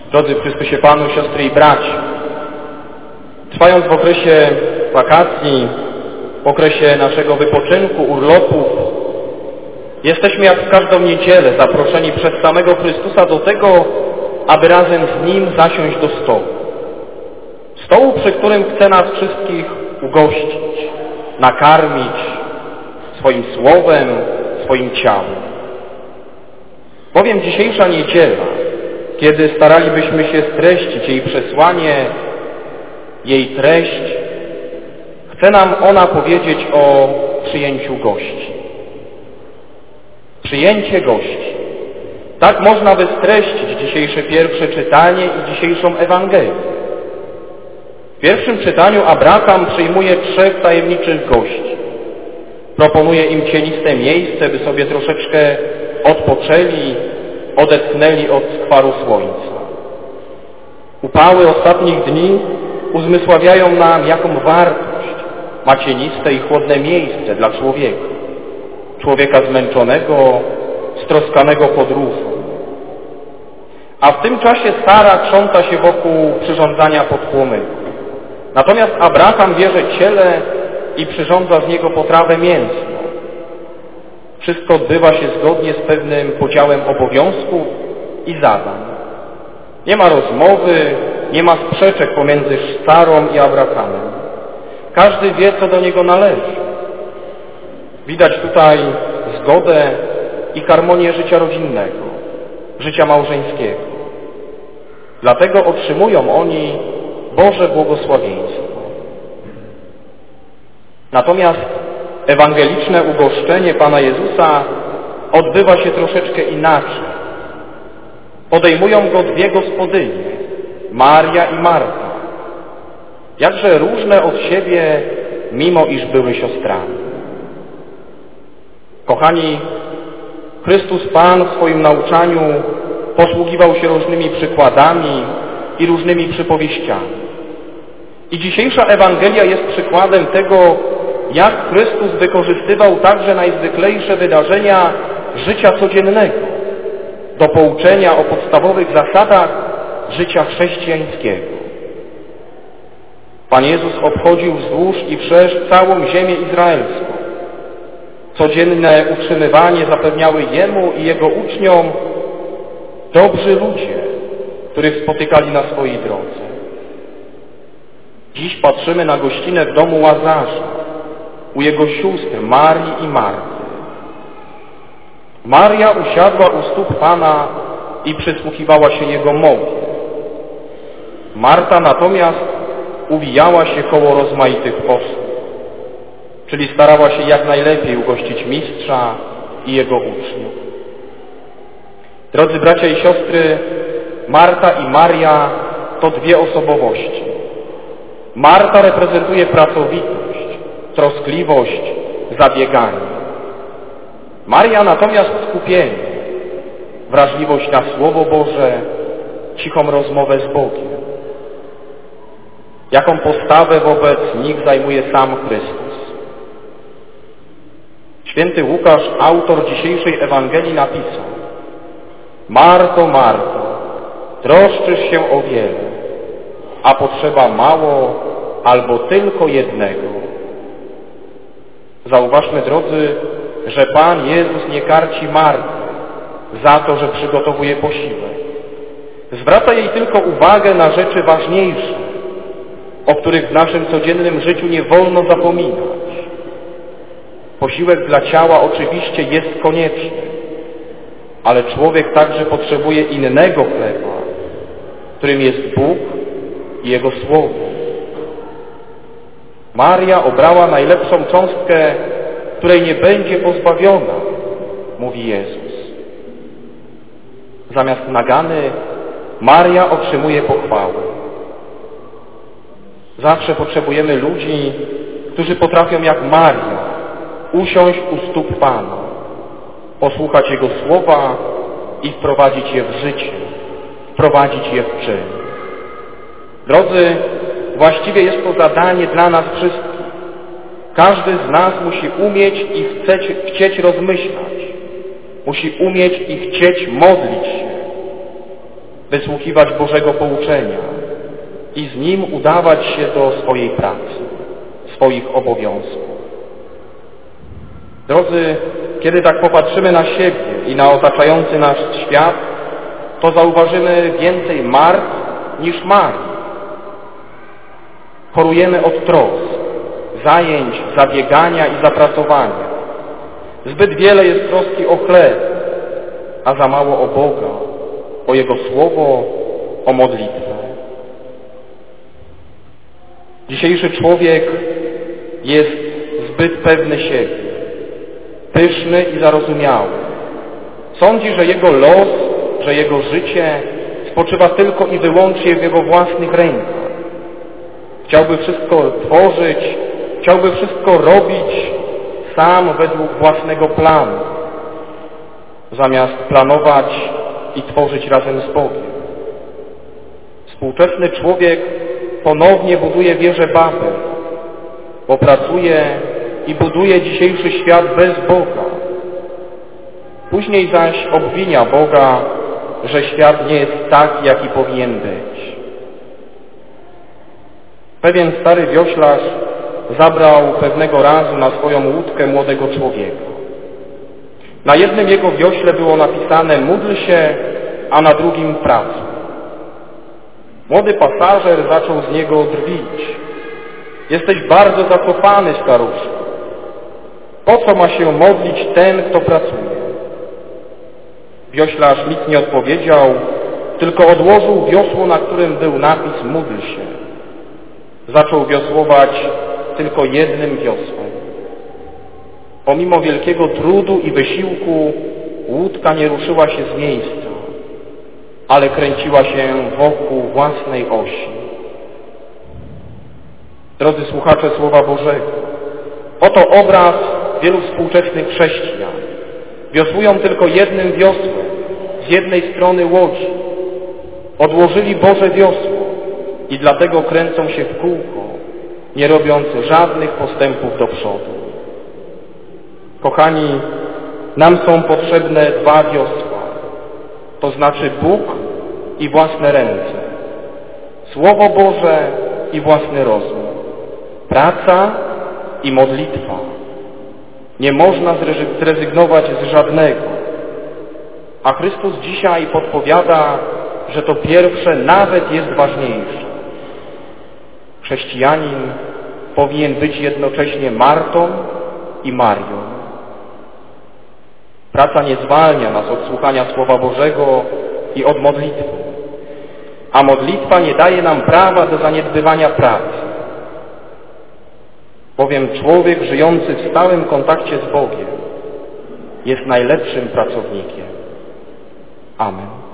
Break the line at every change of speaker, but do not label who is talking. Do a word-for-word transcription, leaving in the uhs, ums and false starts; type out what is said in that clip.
Drodzy w Chrystusie Panu, siostry i braci, trwając w okresie wakacji, w okresie naszego wypoczynku, urlopów, jesteśmy jak w każdą niedzielę zaproszeni przez samego Chrystusa do tego, aby razem z Nim zasiąść do stołu. Stołu, przy którym chce nas wszystkich ugościć, nakarmić swoim słowem, swoim ciałem. Bowiem dzisiejsza niedziela, kiedy staralibyśmy się streścić jej przesłanie, jej treść, chce nam ona powiedzieć o przyjęciu gości. Przyjęcie gości. Tak można by streścić dzisiejsze pierwsze czytanie i dzisiejszą Ewangelię. W pierwszym czytaniu Abraham przyjmuje trzech tajemniczych gości. Proponuje im cieniste miejsce, by sobie troszeczkę odpoczęli, odetchnęli od skwaru słońca. Upały ostatnich dni uzmysławiają nam, jaką wartość ma cieniste i chłodne miejsce dla człowieka. Człowieka zmęczonego, stroskanego podróżą. A w tym czasie Sara krząta się wokół przyrządzania podpłomyku. Natomiast Abraham bierze ciele i przyrządza z niego potrawę mięsną. Wszystko odbywa się zgodnie z pewnym podziałem obowiązków i zadań. Nie ma rozmowy, nie ma sprzeczek pomiędzy Sarą i Abrahamem. Każdy wie, co do niego należy. Widać tutaj zgodę i harmonię życia rodzinnego, życia małżeńskiego. Dlatego otrzymują oni Boże błogosławieństwo. Natomiast ewangeliczne ugoszczenie Pana Jezusa odbywa się troszeczkę inaczej. Podejmują Go dwie gospodynie, Maria i Marta. Jakże różne od siebie, mimo iż były siostrami. Kochani, Chrystus Pan w swoim nauczaniu posługiwał się różnymi przykładami i różnymi przypowieściami. I dzisiejsza Ewangelia jest przykładem tego, jak Chrystus wykorzystywał także najzwyklejsze wydarzenia życia codziennego do pouczenia o podstawowych zasadach życia chrześcijańskiego. Pan Jezus obchodził wzdłuż i wszerz całą ziemię izraelską. Codzienne utrzymywanie zapewniały Jemu i Jego uczniom dobrzy ludzie, których spotykali na swojej drodze. Dziś patrzymy na gościnę w domu Łazarza, u jego sióstr Marii i Marty. Maria usiadła u stóp Pana i przysłuchiwała się Jego mowie. Marta natomiast uwijała się koło rozmaitych posłów, czyli starała się jak najlepiej ugościć mistrza i jego uczniów. Drodzy bracia i siostry, Marta i Maria to dwie osobowości. Marta reprezentuje pracowitość, troskliwość, zabieganie. Maria natomiast skupienie, wrażliwość na Słowo Boże, cichą rozmowę z Bogiem. Jaką postawę wobec nich zajmuje sam Chrystus? Święty Łukasz, autor dzisiejszej Ewangelii, napisał: Marto, Marto, troszczysz się o wiele, a potrzeba mało albo tylko jednego. Zauważmy, drodzy, że Pan Jezus nie karci Marty za to, że przygotowuje posiłek. Zwraca jej tylko uwagę na rzeczy ważniejsze, o których w naszym codziennym życiu nie wolno zapominać. Posiłek dla ciała oczywiście jest konieczny, ale człowiek także potrzebuje innego chleba, którym jest Bóg i Jego Słowo. Maria obrała najlepszą cząstkę, której nie będzie pozbawiona, mówi Jezus. Zamiast nagany Maria otrzymuje pochwałę. Zawsze potrzebujemy ludzi, którzy potrafią jak Maria usiąść u stóp Pana, posłuchać Jego słowa i wprowadzić je w życie, wprowadzić je w czyn. Drodzy, właściwie jest to zadanie dla nas wszystkich. Każdy z nas musi umieć i chcieć, chcieć rozmyślać. Musi umieć i chcieć modlić się. wysłuchiwać Bożego pouczenia i z Nim udawać się do swojej pracy, swoich obowiązków. Drodzy, kiedy tak popatrzymy na siebie i na otaczający nas świat, to zauważymy więcej martw niż marzeń. Chorujemy od trosk, zajęć, zabiegania i zapracowania. Zbyt wiele jest troski o chleb, a za mało o Boga, o Jego Słowo, o modlitwę. Dzisiejszy człowiek jest zbyt pewny siebie, pyszny i zarozumiały. Sądzi, że jego los, że jego życie spoczywa tylko i wyłącznie w jego własnych rękach. Chciałby wszystko tworzyć, chciałby wszystko robić sam według własnego planu, zamiast planować i tworzyć razem z Bogiem. Współczesny człowiek ponownie buduje wieżę Babel, bo pracuje i buduje dzisiejszy świat bez Boga. Później zaś obwinia Boga, że świat nie jest taki, jaki powinien być. Pewien stary wioślarz zabrał pewnego razu na swoją łódkę młodego człowieka. Na jednym jego wiośle było napisane: módl się, a na drugim pracuj. Młody pasażer zaczął z niego drwić. Jesteś bardzo zacofany, staruszku. Po co ma się modlić ten, kto pracuje? Wioślarz nic nie odpowiedział, tylko odłożył wiosło, na którym był napis: módl się. Zaczął wiosłować tylko jednym wiosłem. Pomimo wielkiego trudu i wysiłku łódka nie ruszyła się z miejsca, ale kręciła się wokół własnej osi. Drodzy słuchacze Słowa Bożego, oto obraz wielu współczesnych chrześcijan. Wiosłują tylko jednym wiosłem, z jednej strony łodzi. Odłożyli Boże wiosło i dlatego kręcą się w kółko, nie robiąc żadnych postępów do przodu. Kochani, nam są potrzebne dwa wiosła, to znaczy Bóg i własne ręce, Słowo Boże i własny rozum, praca i modlitwa. Nie można zrezygnować z żadnego, a Chrystus dzisiaj podpowiada, że to pierwsze nawet jest ważniejsze. Chrześcijanin powinien być jednocześnie Martą i Marią. Praca nie zwalnia nas od słuchania Słowa Bożego i od modlitwy, a modlitwa nie daje nam prawa do zaniedbywania pracy. Bowiem człowiek żyjący w stałym kontakcie z Bogiem jest najlepszym pracownikiem. Amen.